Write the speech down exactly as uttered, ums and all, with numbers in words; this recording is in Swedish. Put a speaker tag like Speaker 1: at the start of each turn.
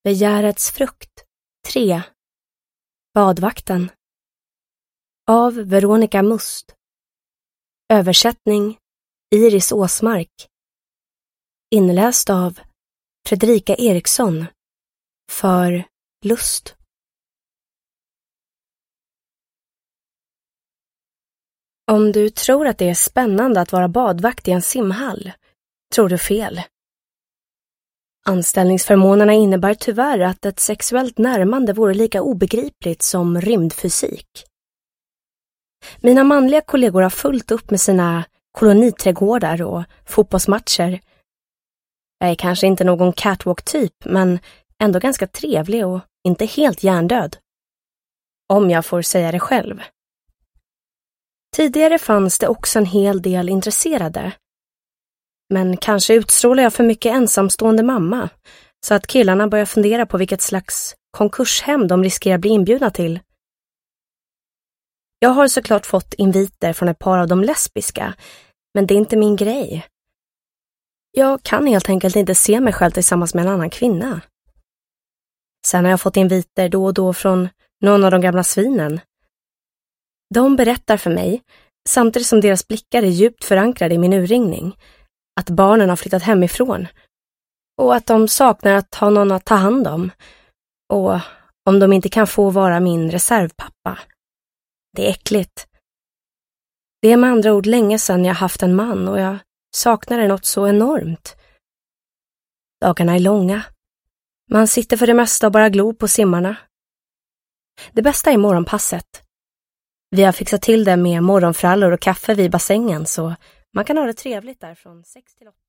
Speaker 1: Begärets frukt tre. Badvakten. Av Veronica Must. Översättning Iris Åsmark. Inläst av Fredrika Eriksson. För Lust. Om du tror att det är spännande att vara badvakt i en simhall, tror du fel. Anställningsförmånerna innebär tyvärr att ett sexuellt närmande vore lika obegripligt som rymdfysik. Mina manliga kollegor har fullt upp med sina koloniträdgårdar och fotbollsmatcher. Jag är kanske inte någon catwalk-typ, men ändå ganska trevlig och inte helt hjärndöd. Om jag får säga det själv. Tidigare fanns det också en hel del intresserade. Men kanske utstrålar jag för mycket ensamstående mamma, så att killarna börjar fundera på vilket slags konkurshem de riskerar bli inbjudna till. Jag har såklart fått inviter från ett par av de lesbiska, men det är inte min grej. Jag kan helt enkelt inte se mig själv tillsammans med en annan kvinna. Sen har jag fått inviter då och då från någon av de gamla svinen. De berättar för mig, samtidigt som deras blickar är djupt förankrade i min urringning, att barnen har flyttat hemifrån och att de saknar att ha någon att ta hand om, och om de inte kan få vara min reservpappa. Det är äckligt. Det är med andra ord länge sedan jag haft en man och jag saknar det något så enormt. Dagarna är långa. Man sitter för det mesta och bara glor på simmarna. Det bästa är morgonpasset. Vi har fixat till det med morgonfrallor och kaffe vid bassängen, så man kan ha det trevligt där från sex till åtta.